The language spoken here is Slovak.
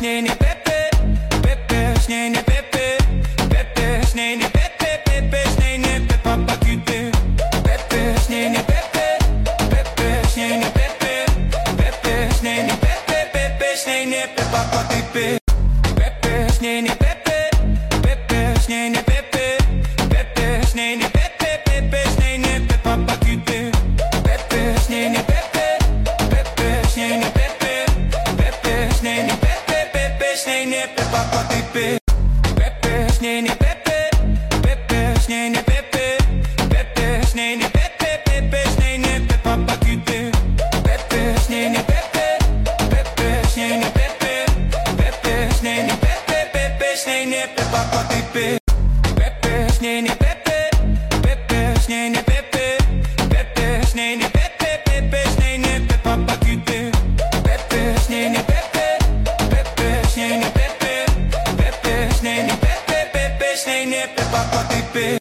snene pepe, pepe, snene pepe, pepe, snene pepe, pepe, snene pepe, papa cute. Pepe, snene pepe, pepe, snene pepe, pepe, snene pepe, pepe, snene pepe, papa cute. Pepe, snene pepe, pepe, snene pepe, pepe, snene pepe, pepe, snene pepe, papa cute. Pepe, snene pepe, pepe, snene pepe, pepe, snene pepe, pepe, snene pepe, papa cute. Pepe, snene pepe, pepe, snene pepe, pepe, snene pepe, pepe, snene pepe, papa cute. Pepe, snene pepe, pepe, snene pepe, pepe, snene pepe, pepe, snene pepe, papa cute. Pepe, snene pepe, pepe, snene pepe, pepe, snene pepe, pepe, snene pepe, papa cute. Pepe, snene pepe, pepe, snene pepe, pepe, snene pepe, pepe, snene pepe, papa cute.